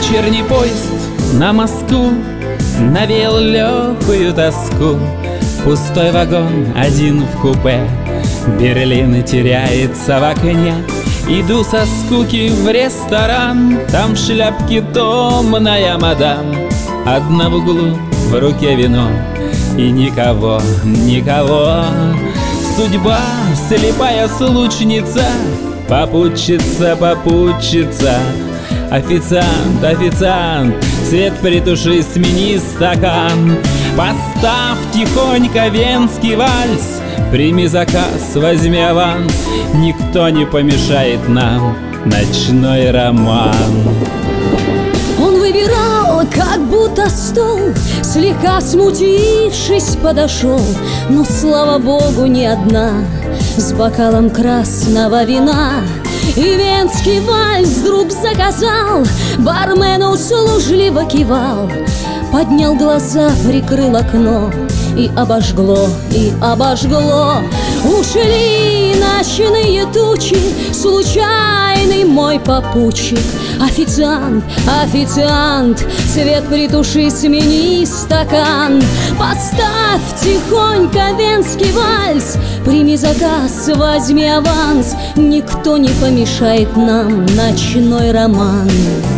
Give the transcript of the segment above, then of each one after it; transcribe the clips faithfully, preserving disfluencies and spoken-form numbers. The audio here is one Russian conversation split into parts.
Вечерний поезд на Москву навеял легкую тоску. Пустой вагон, один в купе, Берлин теряется в окне. Иду со скуки в ресторан, там в шляпке томная мадам. Одна в углу, в руке вино, и никого, никого. Судьба, слепая случница, попутчица, попутчица. Официант, официант, свет притуши, смени стакан. Поставь тихонько венский вальс, прими заказ, возьми аванс. Никто не помешает нам, ночной роман. Он выбирал, как будто стол, слегка смутившись, подошел. Но, слава богу, не одна, с бокалом красного вина. И венский вальс вдруг заказал, бармен услужливо кивал. Поднял глаза, прикрыл окно, и обожгло, и обожгло. Ушли ночные тучи, случайный мой попутчик. Официант, официант, свет притуши, смени стакан. Поставь тихонько венский вальс, прими заказ, возьми аванс. Никто не помешает нам, ночной роман.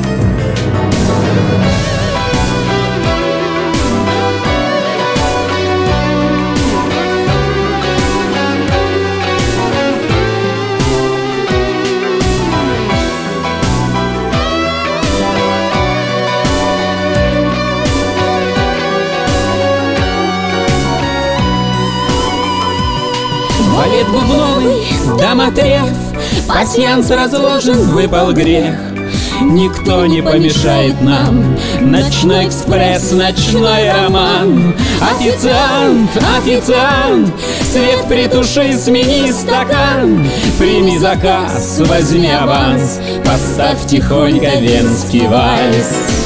Балет бубновый, домотрев, пасьянс разложен, выпал грех. Никто не помешает нам, ночной экспресс, ночной роман. Официант, официант, свет притуши, смени стакан. Прими заказ, возьми аванс, поставь тихонько венский вальс.